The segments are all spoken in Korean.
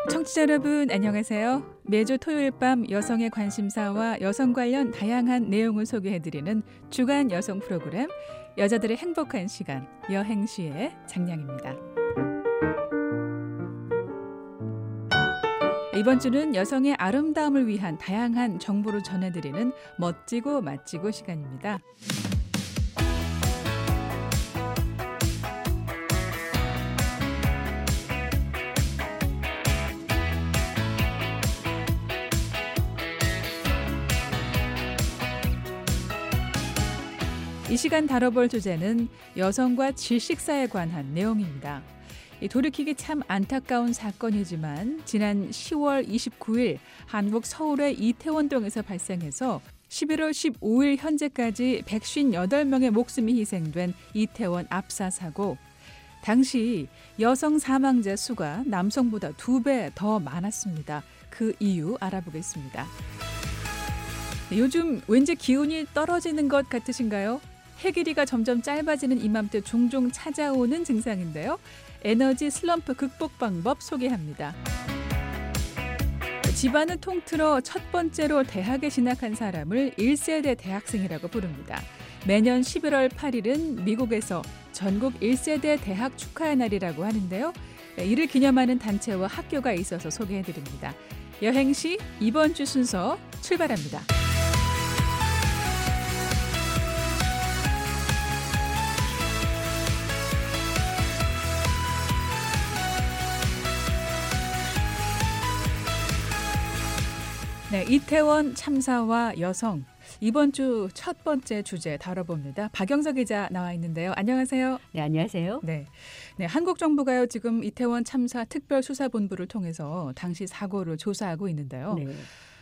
청취자 여러분 안녕하세요. 매주 토요일 밤 여성의 관심사와 여성 관련 다양한 내용을 소개해드리는 주간 여성 프로그램 여자들의 행복한 시간 여행시의 장량입니다. 이번 주는 여성의 아름다움을 위한 다양한 정보를 전해드리는 멋지고 맛지고 시간입니다. 이 시간 다뤄볼 주제는 여성과 질식사에 관한 내용입니다. 돌이키기 참 안타까운 사건이지만 지난 10월 29일 한국 서울의 이태원동에서 발생해서 11월 15일 현재까지 158명의 목숨이 희생된 이태원 압사 사고. 당시 여성 사망자 수가 남성보다 2배 더 많았습니다. 그 이유 알아보겠습니다. 요즘 왠지 기운이 떨어지는 것 같으신가요? 해 길이가 점점 짧아지는 이맘때 종종 찾아오는 증상인데요. 에너지 슬럼프 극복 방법 소개합니다. 집안을 통틀어 첫 번째로 대학에 진학한 사람을 1세대 대학생이라고 부릅니다. 매년 11월 8일은 미국에서 전국 1세대 대학 축하의 날이라고 하는데요. 이를 기념하는 단체와 학교가 있어서 소개해드립니다. 여행시 이번 주 순서 출발합니다. 네, 이태원 참사와 여성. 이번 주 첫 번째 주제 다뤄봅니다. 박영석 기자 나와 있는데요. 안녕하세요. 네, 안녕하세요. 네, 한국 정부가요 지금 이태원 참사 특별수사본부를 통해서 당시 사고를 조사하고 있는데요. 네.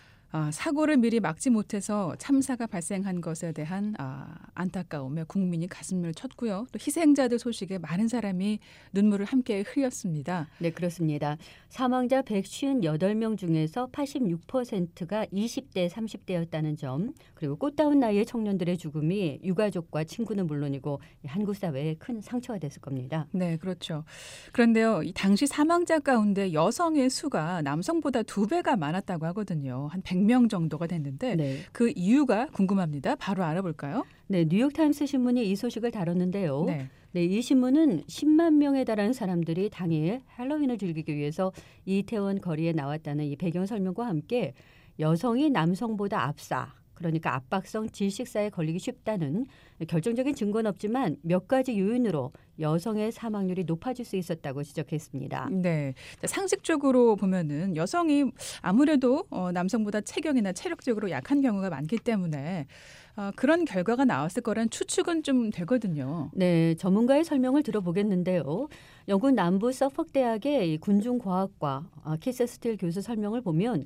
사고를 미리 막지 못해서 참사가 발생한 것에 대한 안타까움에 국민이 가슴을 쳤고요. 또 희생자들 소식에 많은 사람이 눈물을 함께 흘렸습니다. 네, 그렇습니다. 사망자 158명 중에서 86%가 20대, 30대였다는 점, 그리고 꽃다운 나이의 청년들의 죽음이 유가족과 친구는 물론이고 한국 사회에 큰 상처가 됐을 겁니다. 네, 그렇죠. 그런데요, 이 당시 사망자 가운데 여성의 수가 남성보다 2배가 많았다고 하거든요. 한 100명 정도가 됐는데 네. 그 이유가 궁금합니다. 바로 알아볼까요? 네, 뉴욕타임스 신문이 이 소식을 다뤘는데요. 네. 네, 이 신문은 10만 명에 달하는 사람들이 당일 할로윈을 즐기기 위해서 이태원 거리에 나왔다는 이 배경 설명과 함께 여성이 남성보다 압사, 그러니까 압박성 질식사에 걸리기 쉽다는 결정적인 증거는 없지만 몇 가지 요인으로 여성의 사망률이 높아질 수 있었다고 지적했습니다. 네, 상식적으로 보면은 여성이 아무래도 남성보다 체격이나 체력적으로 약한 경우가 많기 때문에 그런 결과가 나왔을 거란 추측은 좀 되거든요. 네, 전문가의 설명을 들어보겠는데요. 영국 남부 서퍽 대학의 군중과학과 키스 스틸 교수 설명을 보면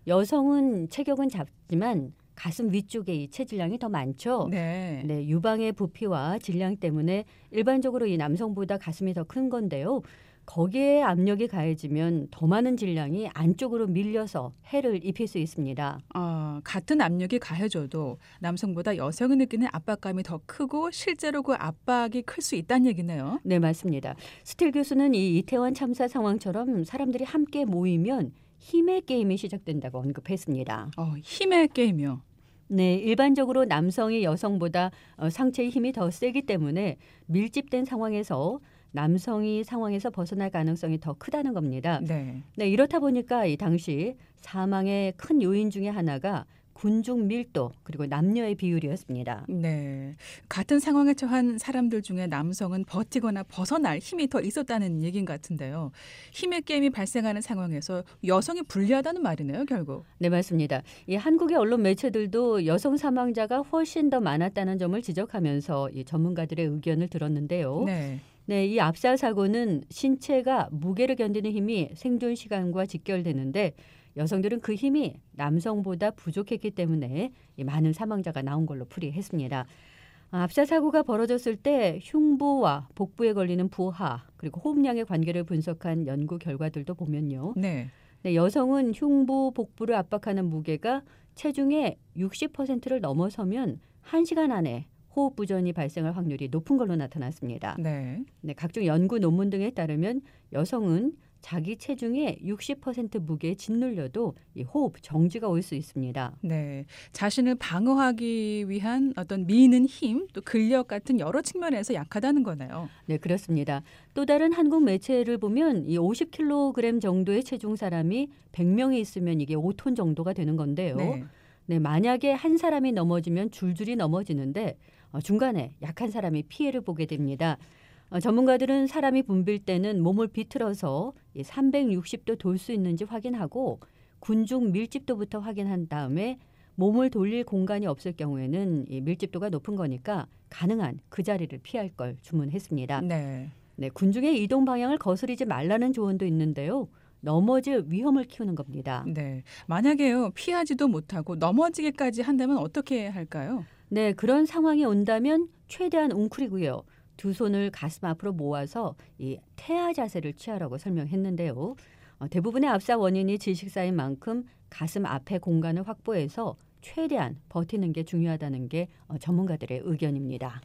여성은 체격은 작지만 가슴 위쪽에 이 체질량이 더 많죠. 네. 네, 유방의 부피와 질량 때문에 일반적으로 이 남성보다 가슴이 더 큰 건데요. 거기에 압력이 가해지면 더 많은 질량이 안쪽으로 밀려서 해를 입힐 수 있습니다. 같은 압력이 가해져도 남성보다 여성이 느끼는 압박감이 더 크고 실제로 그 압박이 클 수 있다는 얘기네요. 네, 맞습니다. 스틸 교수는 이 이태원 참사 상황처럼 사람들이 함께 모이면 힘의 게임이 시작된다고 언급했습니다. 힘의 게임이요. 네, 일반적으로 남성이 여성보다 상체의 힘이 더 세기 때문에 밀집된 상황에서 남성이 상황에서 벗어날 가능성이 더 크다는 겁니다. 네. 네, 이렇다 보니까 이 당시 사망의 큰 요인 중에 하나가 군중 밀도 그리고 남녀의 비율이었습니다. 네, 같은 상황에 처한 사람들 중에 남성은 버티거나 벗어날 힘이 더 있었다는 얘기인 것 같은데요. 힘의 게임이 발생하는 상황에서 여성이 불리하다는 말이네요, 결국. 네, 맞습니다. 이 한국의 언론 매체들도 여성 사망자가 훨씬 더 많았다는 점을 지적하면서 이 전문가들의 의견을 들었는데요. 네, 이 압사 사고는 신체가 무게를 견디는 힘이 생존 시간과 직결되는데 여성들은 그 힘이 남성보다 부족했기 때문에 많은 사망자가 나온 걸로 풀이했습니다. 압사 사고가 벌어졌을 때 흉부와 복부에 걸리는 부하 그리고 호흡량의 관계를 분석한 연구 결과들도 보면요. 네, 여성은 흉부, 복부를 압박하는 무게가 체중의 60%를 넘어서면 1시간 안에 호흡 부전이 발생할 확률이 높은 걸로 나타났습니다. 네, 각종 연구 논문 등에 따르면 여성은 자기 체중의 60% 무게에 짓눌려도 이 호흡 정지가 올 수 있습니다. 네, 자신을 방어하기 위한 어떤 미는 힘, 또 근력 같은 여러 측면에서 약하다는 거네요. 네, 그렇습니다. 또 다른 한국 매체를 보면 이 50kg 정도의 체중 사람이 100명이 있으면 이게 5톤 정도가 되는 건데요. 네. 네, 만약에 한 사람이 넘어지면 줄줄이 넘어지는데 중간에 약한 사람이 피해를 보게 됩니다. 전문가들은 사람이 붐빌 때는 몸을 비틀어서 360도 돌 수 있는지 확인하고 군중 밀집도부터 확인한 다음에 몸을 돌릴 공간이 없을 경우에는 이 밀집도가 높은 거니까 가능한 그 자리를 피할 걸 주문했습니다. 네. 네, 군중의 이동 방향을 거스르지 말라는 조언도 있는데요. 넘어질 위험을 키우는 겁니다. 네, 만약에요 피하지도 못하고 넘어지기까지 한다면 어떻게 할까요? 네, 그런 상황이 온다면 최대한 웅크리고요. 두 손을 가슴 앞으로 모아서 이 태아 자세를 취하라고 설명했는데요. 대부분의 압사 원인이 질식사인 만큼 가슴 앞에 공간을 확보해서 최대한 버티는 게 중요하다는 게 전문가들의 의견입니다.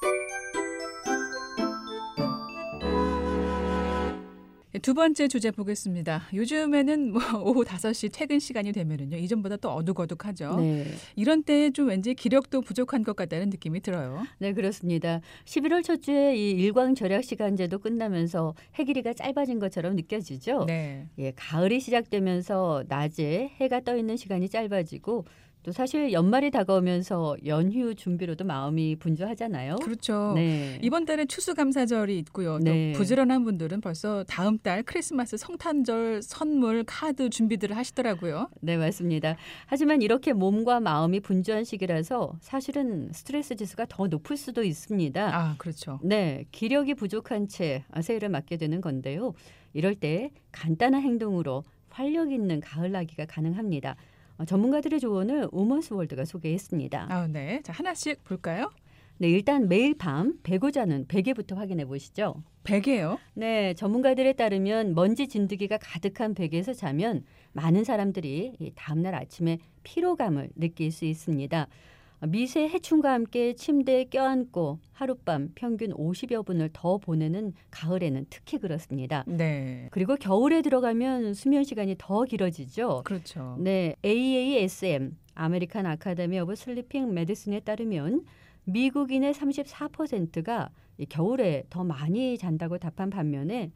두 번째 주제 보겠습니다. 요즘에는 뭐 오후 5시 퇴근 시간이 되면은요. 이전보다 또 어둑어둑하죠. 네. 이런 때에 좀 왠지 기력도 부족한 것 같다는 느낌이 들어요. 네, 그렇습니다. 11월 첫 주에 이 일광 절약 시간제도 끝나면서 해 길이가 짧아진 것처럼 느껴지죠. 네. 예, 가을이 시작되면서 낮에 해가 떠 있는 시간이 짧아지고 또 사실 연말이 다가오면서 연휴 준비로도 마음이 분주하잖아요. 그렇죠. 네. 이번 달에 추수감사절이 있고요. 네. 또 부지런한 분들은 벌써 다음 달 크리스마스 성탄절 선물 카드 준비들을 하시더라고요. 네, 맞습니다. 하지만 이렇게 몸과 마음이 분주한 시기라서 사실은 스트레스 지수가 더 높을 수도 있습니다. 아, 그렇죠. 네, 기력이 부족한 채 새해를 맞게 되는 건데요. 이럴 때 간단한 행동으로 활력 있는 가을나기가 가능합니다. 전문가들의 조언을 우먼스 월드가 소개했습니다. 아, 네. 자, 하나씩 볼까요? 네, 일단 매일 밤 베고 자는 베개부터 확인해 보시죠. 베개요? 네, 전문가들에 따르면 먼지 진드기가 가득한 베개에서 자면 많은 사람들이 다음 날 아침에 피로감을 느낄 수 있습니다. 미세 해충과 함께 침대에 껴안고 하룻밤 평균 50여 분을 더 보내는 가을에는 특히 그렇습니다. 네. 그리고 겨울에 들어가면 수면 시간이 더 길어지죠. 그렇죠. 네, AASM 아메리칸 아카데미 오브 슬리핑 메디슨에 따르면 미국인의 34%가 겨울에 더 많이 잔다고 답한 반면에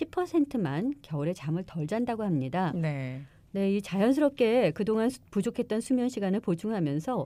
10%만 겨울에 잠을 덜 잔다고 합니다. 네. 네, 이 자연스럽게 그동안 부족했던 수면 시간을 보충하면서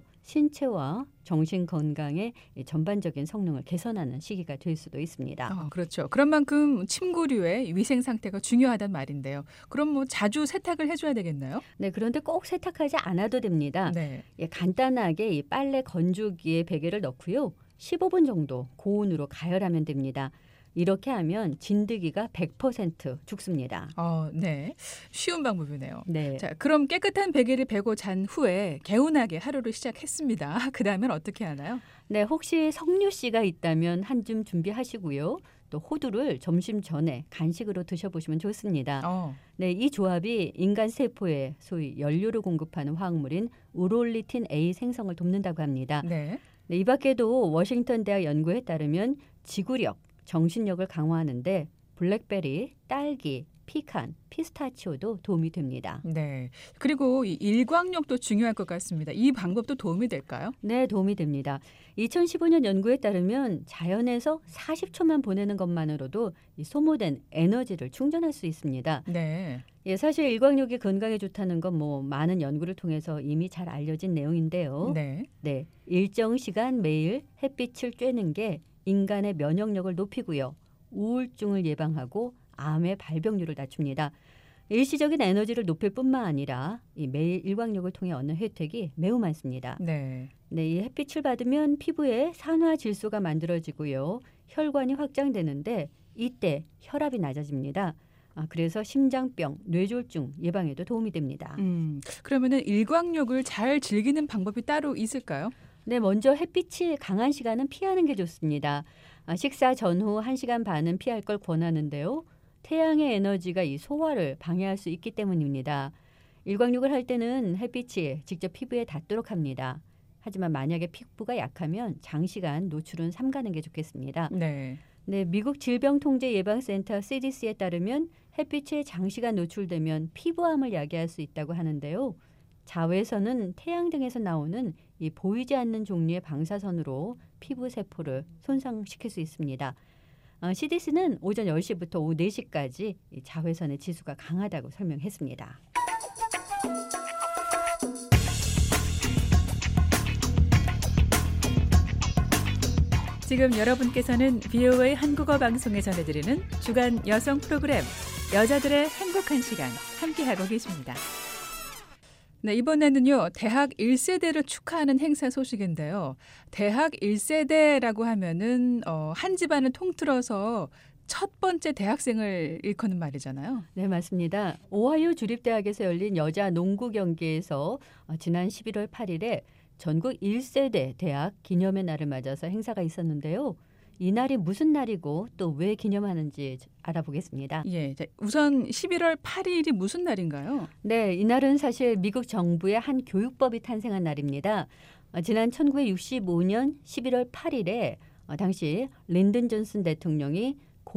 신체와 정신 건강의 전반적인 성능을 개선하는 시기가 될 수도 있습니다. 그렇죠. 그런 만큼 침구류의 위생 상태가 중요하단 말인데요. 그럼 뭐 자주 세탁을 해줘야 되겠나요? 네, 그런데 꼭 세탁하지 않아도 됩니다. 네. 예, 간단하게 이 빨래 건조기에 베개를 넣고요. 15분 정도 고온으로 가열하면 됩니다. 이렇게 하면 진드기가 100% 죽습니다. 네. 쉬운 방법이네요. 네. 자, 그럼 깨끗한 베개를 베고 잔 후에 개운하게 하루를 시작했습니다. 그다음엔 어떻게 하나요? 네, 혹시 석류씨가 있다면 한 줌 준비하시고요. 또 호두를 점심 전에 간식으로 드셔보시면 좋습니다. 네, 이 조합이 인간 세포에 소위 연료를 공급하는 화학물인 우롤리틴 A 생성을 돕는다고 합니다. 네. 네, 이 밖에도 워싱턴 대학 연구에 따르면 지구력, 정신력을 강화하는데 블랙베리, 딸기, 피칸, 피스타치오도 도움이 됩니다. 네. 그리고 이 일광욕도 중요할 것 같습니다. 이 방법도 도움이 될까요? 네, 도움이 됩니다. 2015년 연구에 따르면 자연에서 40초만 보내는 것만으로도 이 소모된 에너지를 충전할 수 있습니다. 네. 예, 사실 일광욕이 건강에 좋다는 건 뭐 많은 연구를 통해서 이미 잘 알려진 내용인데요. 네. 네, 일정 시간 매일 햇빛을 쬐는 게 인간의 면역력을 높이고요. 우울증을 예방하고 암의 발병률을 낮춥니다. 일시적인 에너지를 높일 뿐만 아니라 이 매일 일광욕을 통해 얻는 혜택이 매우 많습니다. 네. 네, 이 햇빛을 받으면 피부에 산화질소가 만들어지고요. 혈관이 확장되는데 이때 혈압이 낮아집니다. 그래서 심장병, 뇌졸중 예방에도 도움이 됩니다. 그러면은 일광욕을 잘 즐기는 방법이 따로 있을까요? 네, 먼저 햇빛이 강한 시간은 피하는 게 좋습니다. 식사 전후 1시간 반은 피할 걸 권하는데요. 태양의 에너지가 이 소화를 방해할 수 있기 때문입니다. 일광욕을 할 때는 햇빛이 직접 피부에 닿도록 합니다. 하지만 만약에 피부가 약하면 장시간 노출은 삼가는 게 좋겠습니다. 네. 네, 미국 질병통제예방센터 CDC에 따르면 햇빛에 장시간 노출되면 피부암을 야기할 수 있다고 하는데요. 자외선은 태양 등에서 나오는 이 보이지 않는 종류의 방사선으로 피부 세포를 손상시킬 수 있습니다. CDC는 오전 10시부터 오후 4시까지 이 자외선의 지수가 강하다고 설명했습니다. 지금 여러분께서는 VOA 한국어 방송에 전해드리는 주간 여성 프로그램 여자들의 행복한 시간 함께하고 계십니다. 네, 이번에는요. 대학 1세대를 축하하는 행사 소식인데요. 대학 1세대라고 하면은 한 집안을 통틀어서 첫 번째 대학생을 일컫는 말이잖아요. 네, 맞습니다. 오하이오 주립대학에서 열린 여자 농구 경기에서 지난 11월 8일에 전국 1세대 대학 기념의 날을 맞아서 행사가 있었는데요. 이 날이 무슨 날이고 또 왜 기념하는지 알아보겠습니다. 예, 우선 11월 8일이 무슨 날인가요? 네, 이 날은 사실 미국 정부의 한 교육법이 탄생한 날입니다. 지난 1965년 11월 8일에 당시 린든 존슨 대통령이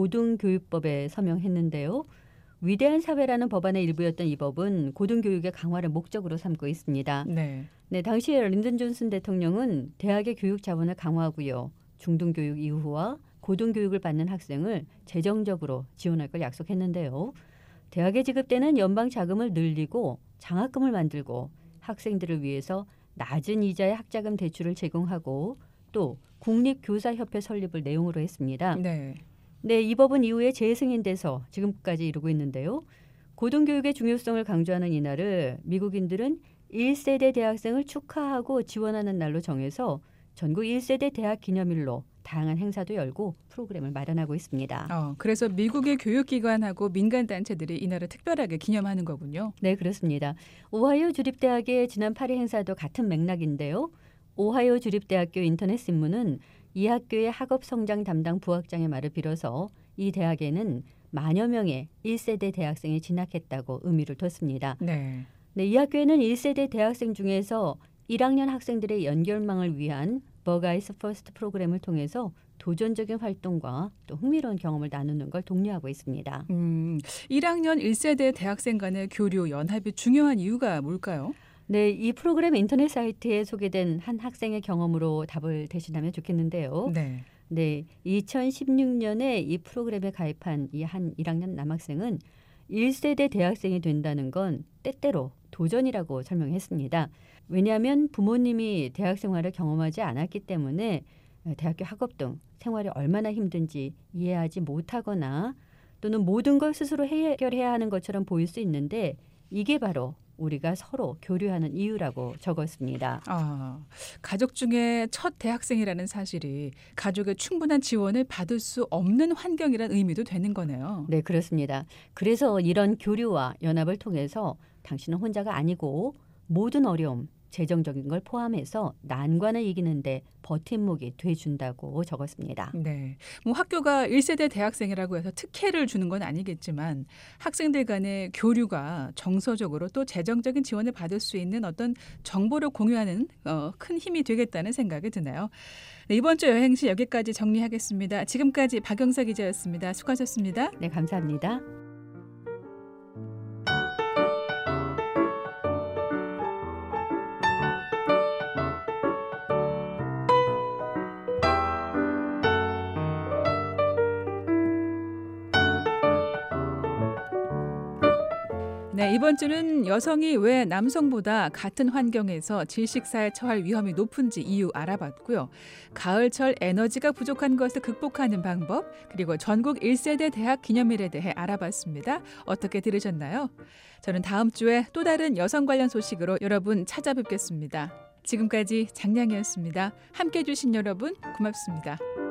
고등교육법에 서명했는데요. 위대한 사회라는 법안의 일부였던 이 법은 고등교육의 강화를 목적으로 삼고 있습니다. 네, 당시에 린든 존슨 대통령은 대학의 교육 자원을 강화하고요. 중등교육 이후와 고등교육을 받는 학생을 재정적으로 지원할 걸 약속했는데요. 대학에 지급되는 연방 자금을 늘리고 장학금을 만들고 학생들을 위해서 낮은 이자의 학자금 대출을 제공하고 또 국립교사협회 설립을 내용으로 했습니다. 네, 이 법은 이후에 재승인돼서 지금까지 이루고 있는데요. 고등교육의 중요성을 강조하는 이날을 미국인들은 1세대 대학생을 축하하고 지원하는 날로 정해서 전국 1세대 대학 기념일로 다양한 행사도 열고 프로그램을 마련하고 있습니다. 그래서 미국의 교육기관하고 민간단체들이 이날을 특별하게 기념하는 거군요. 네, 그렇습니다. 오하이오 주립대학의 지난 8일 행사도 같은 맥락인데요. 오하이오 주립대학교 인터넷 신문은 이 학교의 학업성장 담당 부학장의 말을 빌어서 이 대학에는 만여 명의 1세대 대학생이 진학했다고 의미를 뒀습니다. 네, 이 학교에는 1세대 대학생 중에서 1학년 학생들의 연결망을 위한 버가이스 퍼스트 프로그램을 통해서 도전적인 활동과 또 흥미로운 경험을 나누는 걸 독려하고 있습니다. 1학년 1세대 대학생 간의 교류, 연합이 중요한 이유가 뭘까요? 네, 이 프로그램 인터넷 사이트에 소개된 한 학생의 경험으로 답을 대신하면 좋겠는데요. 네, 2016년에 이 프로그램에 가입한 이 한 1학년 남학생은 1세대 대학생이 된다는 건 때때로 도전이라고 설명했습니다. 왜냐하면 부모님이 대학 생활을 경험하지 않았기 때문에 대학교 학업 등 생활이 얼마나 힘든지 이해하지 못하거나 또는 모든 걸 스스로 해결해야 하는 것처럼 보일 수 있는데 이게 바로 우리가 서로 교류하는 이유라고 적었습니다. 가족 중에 첫 대학생이라는 사실이 가족의 충분한 지원을 받을 수 없는 환경이라는 의미도 되는 거네요. 네, 그렇습니다. 그래서 이런 교류와 연합을 통해서 당신은 혼자가 아니고 모든 어려움, 재정적인 걸 포함해서 난관을 이기는데 버팀목이 돼준다고 적었습니다. 네, 학교가 1세대 대학생이라고 해서 특혜를 주는 건 아니겠지만 학생들 간의 교류가 정서적으로 또 재정적인 지원을 받을 수 있는 어떤 정보를 공유하는 큰 힘이 되겠다는 생각이 드네요. 네, 이번 주 여행시 여기까지 정리하겠습니다. 지금까지 박영사 기자였습니다. 수고하셨습니다. 네, 감사합니다. 네, 이번 주는 여성이 왜 남성보다 같은 환경에서 질식사에 처할 위험이 높은지 이유 알아봤고요. 가을철 에너지가 부족한 것을 극복하는 방법, 그리고 전국 1세대 대학 기념일에 대해 알아봤습니다. 어떻게 들으셨나요? 저는 다음 주에 또 다른 여성 관련 소식으로 여러분 찾아뵙겠습니다. 지금까지 장량이었습니다. 함께해 주신 여러분 고맙습니다.